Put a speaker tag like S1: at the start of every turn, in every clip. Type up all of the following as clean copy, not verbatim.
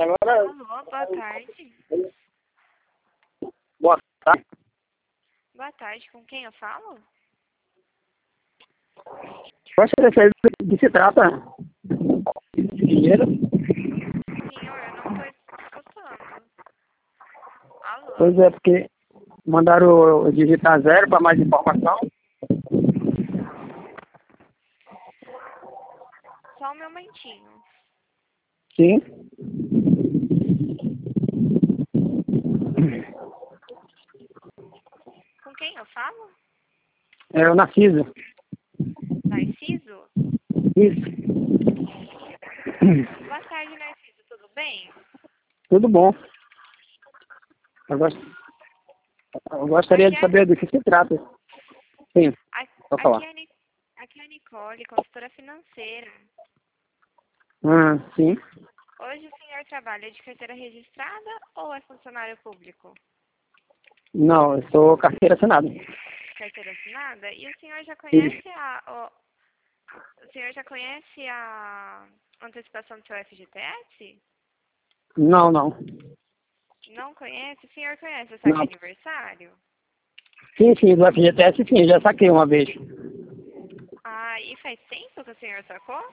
S1: Agora,
S2: Alô, boa tarde.
S1: boa tarde.
S2: Boa tarde, com quem eu falo?
S1: Gostaria de saber do que se trata. Dinheiro?
S2: Senhor, eu não estou escutando. Alô?
S1: Pois é, porque mandaram eu digitar 0 para mais informação.
S2: Só um momentinho.
S1: Sim.
S2: Com quem eu falo?
S1: É o Narciso.
S2: Narciso?
S1: Isso.
S2: Boa tarde, Narciso, tudo bem?
S1: Tudo bom. Eu, eu gostaria de saber do que se trata. Sim, vou falar.
S2: Aqui é a Nicole, consultora financeira.
S1: Sim.
S2: Hoje o senhor trabalha de carteira registrada ou é funcionário público?
S1: Não, eu sou carteira assinada.
S2: Carteira assinada? E o senhor já
S1: Isso.
S2: conhece o senhor já conhece a antecipação do seu FGTS?
S1: Não, não.
S2: Não conhece? O senhor conhece o saque
S1: Não.
S2: aniversário?
S1: Sim, do FGTS sim, já saquei uma vez.
S2: Ah, e faz tempo que o senhor sacou?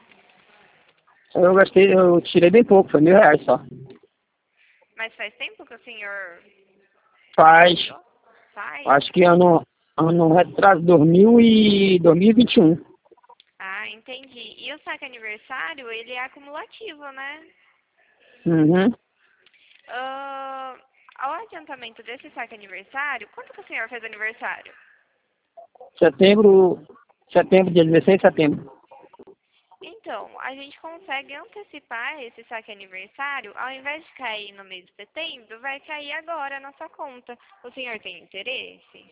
S1: Eu tirei bem pouco, foi R$ 1.000 só.
S2: Mas faz tempo que o senhor
S1: Faz,
S2: tirou? Faz?
S1: acho que ano retrasado, 2021.
S2: Ah, entendi. E o saque aniversário, ele é acumulativo, né?
S1: Uhum.
S2: Ao adiantamento desse saque aniversário, quando que o senhor fez aniversário?
S1: Setembro, dia 16 de setembro.
S2: Então, a gente consegue antecipar esse saque aniversário, ao invés de cair no mês de setembro, vai cair agora na sua conta. O senhor tem interesse?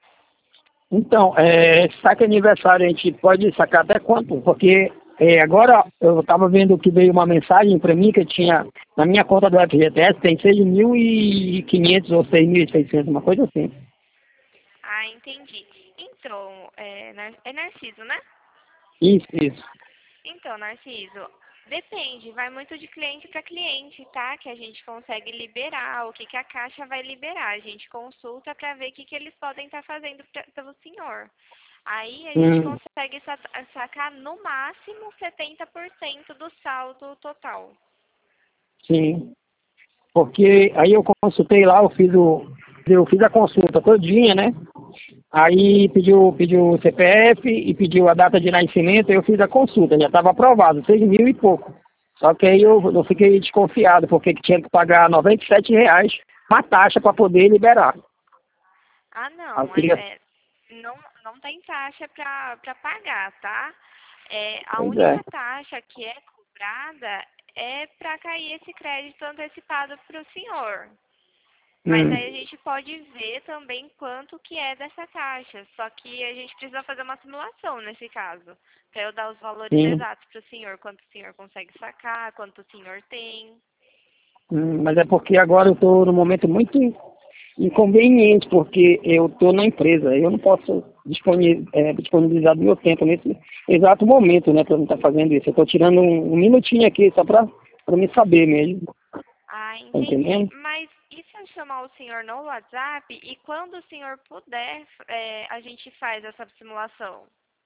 S1: Então, esse saque aniversário a gente pode sacar até quanto? Porque agora eu estava vendo que veio uma mensagem para mim que tinha, na minha conta do FGTS, tem 6.500 ou 6.600, uma coisa assim.
S2: Ah, entendi. Então, é Narciso, né?
S1: Isso.
S2: Então, Narciso, depende, vai muito de cliente para cliente, tá? Que a gente consegue liberar, o que que a Caixa vai liberar. A gente consulta para ver o que que eles podem estar fazendo pelo senhor. Aí a gente consegue sacar no máximo 70% do saldo total.
S1: Sim. Porque aí eu consultei lá, eu fiz a consulta todinha, né? Aí pediu o CPF e pediu a data de nascimento, eu fiz a consulta, já estava aprovado, 6.000 e pouco. Só que aí eu fiquei desconfiado, porque tinha que pagar R$ 97 uma taxa para poder liberar.
S2: Ah,
S1: Aí eu
S2: não,
S1: queria...
S2: não tem taxa para pagar, tá? A
S1: Pois é.
S2: única taxa que é cobrada é para cair esse crédito antecipado para o senhor. Mas aí a gente pode ver também quanto que é dessa taxa. Só que a gente precisa fazer uma simulação nesse caso, para eu dar os valores
S1: Sim.
S2: exatos para o senhor, quanto o senhor consegue sacar, quanto o senhor tem.
S1: Mas é porque agora eu estou num momento muito inconveniente, porque eu estou na empresa, eu não posso disponibilizar do meu tempo nesse exato momento, né, para eu estar fazendo isso. Eu estou tirando um minutinho aqui só para me saber mesmo,
S2: Ah,
S1: tá
S2: entendi.
S1: entendendo?
S2: Mas e se eu chamar o senhor no WhatsApp e quando o senhor puder, a gente faz essa simulação?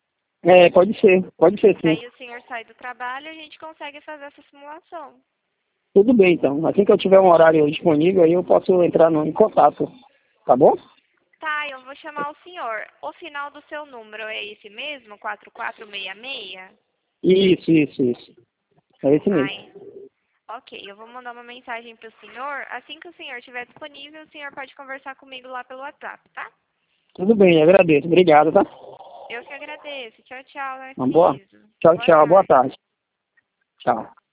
S1: Pode ser sim.
S2: Aí o senhor sai do trabalho e a gente consegue fazer essa simulação.
S1: Tudo bem então, assim que eu tiver um horário disponível, aí eu posso entrar em contato, tá bom?
S2: Tá, eu vou chamar o senhor. O final do seu número é esse mesmo? 4466?
S1: Isso. É esse mesmo.
S2: Ai, ok. Eu vou mandar uma mensagem pro senhor. Assim que o senhor estiver disponível, o senhor pode conversar comigo lá pelo WhatsApp, tá?
S1: Tudo bem, agradeço. Obrigado, tá?
S2: Eu que agradeço. Tchau, tchau,
S1: Uma boa.
S2: Narciso. Boa
S1: Tchau, boa
S2: tarde.
S1: tarde. Tchau.